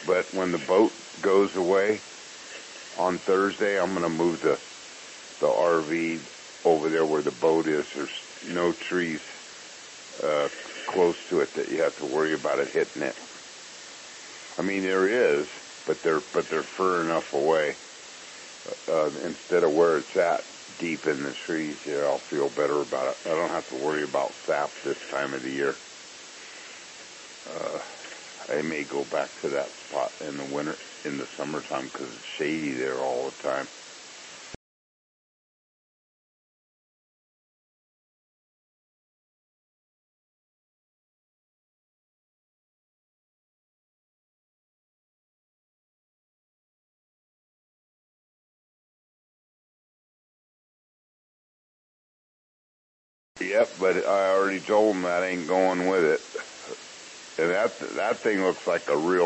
But when the boat goes away on Thursday, I'm going to move the RV over there where the boat is. There's no trees close to it that you have to worry about it hitting it. I mean, there is, but they're far enough away. Instead of where it's at, deep in the trees, I'll feel better about it. I don't have to worry about sap this time of the year. I may go back to that spot in the summertime, because it's shady there all the time. Yep, but I already told them that ain't going with it. And that thing looks like a real